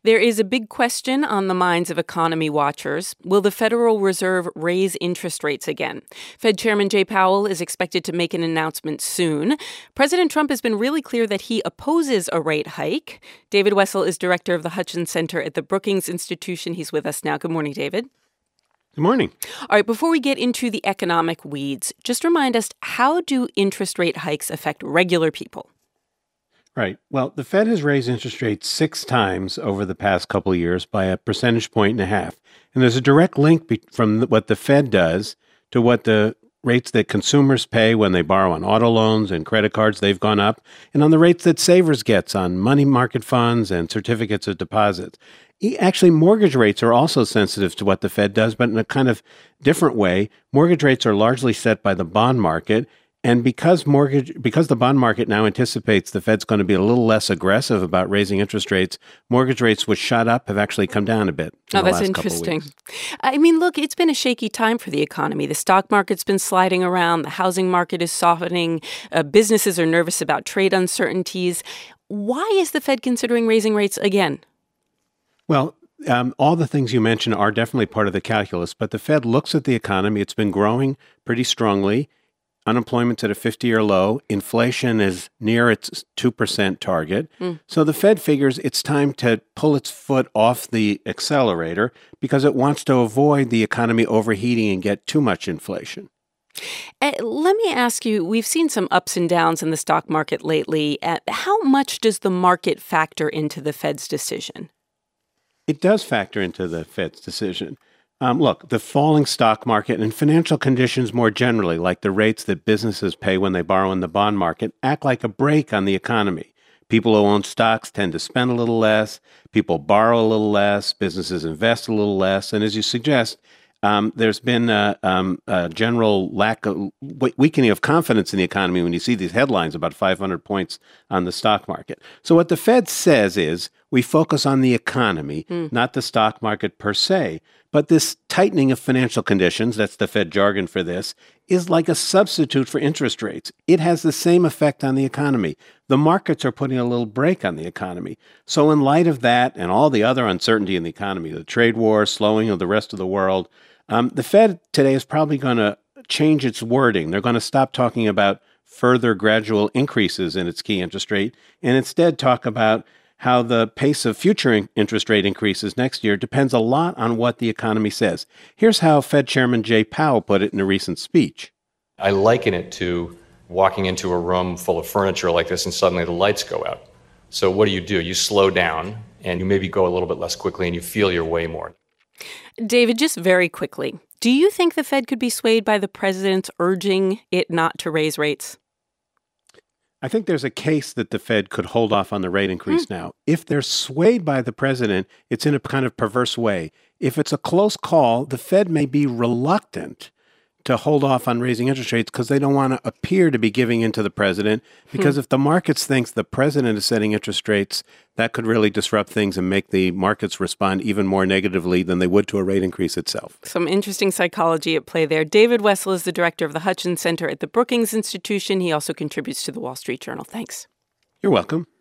There is a big question on the minds of economy watchers. Will the Federal Reserve raise interest rates again? Fed Chairman Jay Powell is expected to make an announcement soon. President Trump has been really clear that he opposes a rate hike. David Wessel is director of the Hutchins Center at the Brookings Institution. He's with us now. Good morning, David. Good morning. All right, before we get into the economic weeds, just remind us, how do interest rate hikes affect regular people? Right. Well, the Fed has raised interest rates 6 times over the past couple of years by 1.5 percentage points. And there's a direct link from what the Fed does to what the rates that consumers pay when they borrow on auto loans and credit cards, they've gone up, and on the rates that savers gets on money market funds and certificates of deposit. Actually, mortgage rates are also sensitive to what the Fed does, but in a kind of different way. Mortgage rates are largely set by the bond market. And because the bond market now anticipates the Fed's going to be a little less aggressive about raising interest rates, mortgage rates, which shot up, have actually come down a bit. Oh, that's interesting. I mean, look, it's been a shaky time for the economy. The stock market's been sliding around. The housing market is softening. Businesses are nervous about trade uncertainties. Why is the Fed considering raising rates again? Well, all the things you mentioned are definitely part of the calculus, but the Fed looks at the economy. It's been growing pretty strongly. Unemployment's at a 50-year low. Inflation is near its 2% target. So the Fed figures it's time to pull its foot off the accelerator because it wants to avoid the economy overheating and get too much inflation. Let me ask you, we've seen some ups and downs in the stock market lately. How much does the market factor into the Fed's decision? It does factor into the Fed's decision. Look, the falling stock market and financial conditions more generally, like the rates that businesses pay when they borrow in the bond market, act like a brake on the economy. People who own stocks tend to spend a little less. People borrow a little less. Businesses invest a little less. And as you suggest, there's been a general weakening of confidence in the economy when you see these headlines about 500 points on the stock market. So what the Fed says is we focus on the economy, not the stock market per se. But this tightening of financial conditions, that's the Fed jargon for this, is like a substitute for interest rates. It has the same effect on the economy. The markets are putting a little brake on the economy. So in light of that and all the other uncertainty in the economy, the trade war, slowing of the rest of the world, the Fed today is probably going to change its wording. They're going to stop talking about further gradual increases in its key interest rate and instead talk about how the pace of future interest rate increases next year depends a lot on what the economy says. Here's how Fed Chairman Jay Powell put it in a recent speech. I liken it to walking into a room full of furniture like this and suddenly the lights go out. So what do? You slow down and you maybe go a little bit less quickly and you feel your way more. David, just very quickly, do you think the Fed could be swayed by the president's urging it not to raise rates? I think there's a case that the Fed could hold off on the rate increase now. If they're swayed by the president, it's in a kind of perverse way. If it's a close call, the Fed may be reluctant to hold off on raising interest rates because they don't want to appear to be giving in to the president. Because if the markets thinks the president is setting interest rates, that could really disrupt things and make the markets respond even more negatively than they would to a rate increase itself. Some interesting psychology at play there. David Wessel is the director of the Hutchins Center at the Brookings Institution. He also contributes to the Wall Street Journal. Thanks. You're welcome.